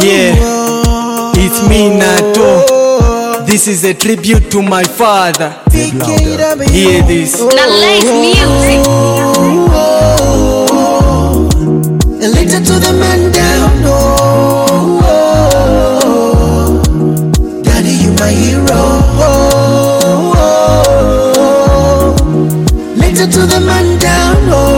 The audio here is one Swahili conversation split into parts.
Yeah, it's me Nato. This is a tribute to my father. Hear this. Nalaise music. A letter to the man down. Daddy, you my hero. Letter to the man down.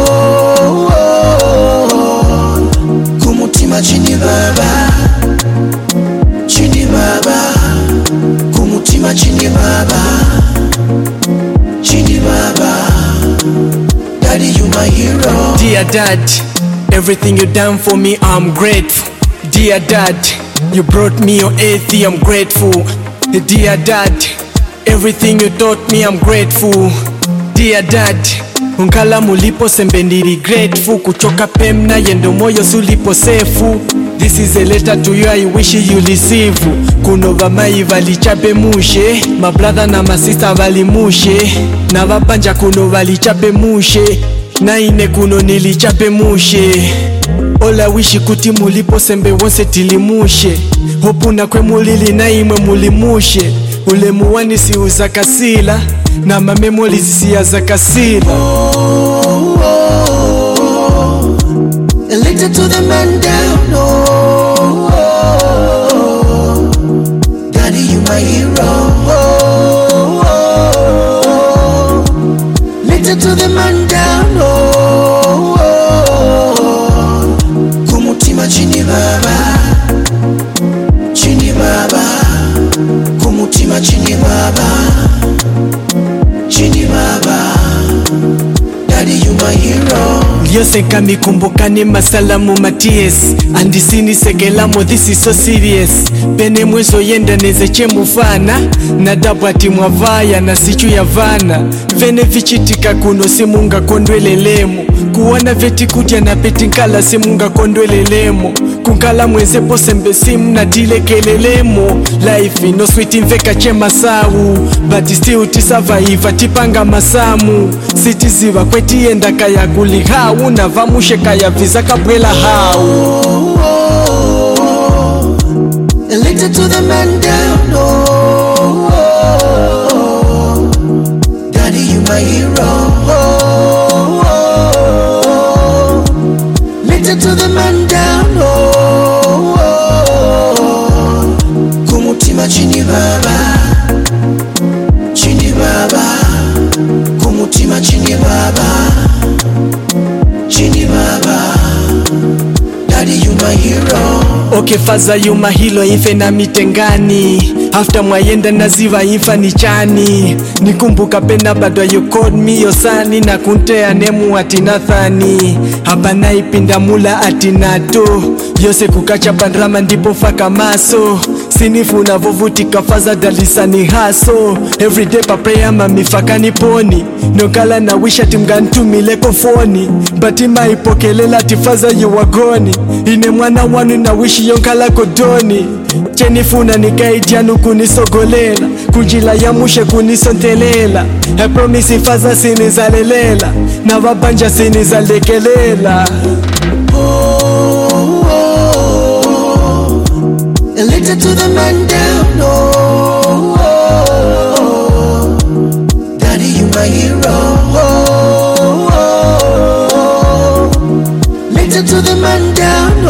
Kumutima chini baba, chini baba. Kumutima chini baba, chini baba. Daddy, you my hero. Dear Dad, everything you done for me, I'm grateful. Dear Dad, you brought me your eighth, I'm grateful. Dear Dad, everything you taught me, I'm grateful. Dear Dad, unkala mulipo sembe ndiri grateful. Kuchoka pemna yendo moyo sulipo sefu. This is a letter to you, I wish you receive. Kuno bamai valichape mushe, my brother na my sister valimushe, na vabanja kuno valichape mushe, na ine kuno nilichape mushe. All I wish kuti mulipo sembe wonse tilimushe. Hopu na kwe mulili na imwe mulimushe. Ule muwani si uzakasila, na mamemoli si ya zakasila. A letter to the man down. Daddy, you my hero. Letter to the man down. Kumutima chini baba, chini baba. Kumutima chini baba, chini baba. Daddy, you my hero. Lyose kami kumbukani masalamu maties. Andisini segelamo, this is so serious. Pene mwezo yenda nezeche mufana. Nadabu ati mwavaya na sichu ya vana. Vene vichitika kuno simunga kondwele lemo. Kuwana veti kutia na peti nkala simunga kondwele lemo. Kunkala mwenzepo sembe simu na tile kelelemo. Life no sweet inveka chema sawu. But still tisavaiva tipanga masamu. Sitiziva kweti enda kaya kulihau. Na vamushe kaya visa kabwela hau. A letter to the man down. Daddy, you my hero. Letter to the man down. Kumutima chini baba, chini baba. Kumutima chini baba, chini baba. Daddy, you my hero. Okay faza you my hero infe na mitengani. After mwayenda naziva infa ni chani. Nikumbuka pena bado you called me your sani. Na kuntea nemu ati Nathani. Hapa naipinda mula ati Nato. Yose kukacha bandrama ndipo faka maso. Sinifu na vovutika faza dalisani haso. Everyday pa prayer mamifaka niponi. Nokala na wish ati mgantumile kofoni. Batima ipokelela tifaza you wagoni. Ine mwana wanu na wish yonkala kodoni. Chenifuna nikaidianu kunisogolela. Kujila ya mushe kunisontelela. I promise ifaza sinizalelela. Na wabanja sinizalekelela. A letter to the man down. Daddy, you my hero. Letter to the man down.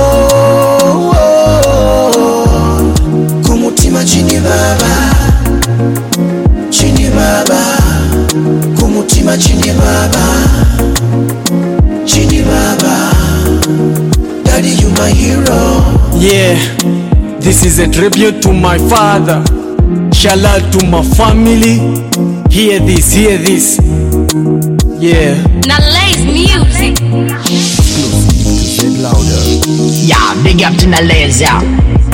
Kumutima chini baba, chini baba. Kumutima chini baba, chini baba. Daddy, you my hero. Yeah, this is a tribute to my father. Shout out to my family. Hear this, hear this. Yeah. Nalaise music. Yeah, big up to Nalaise, yeah.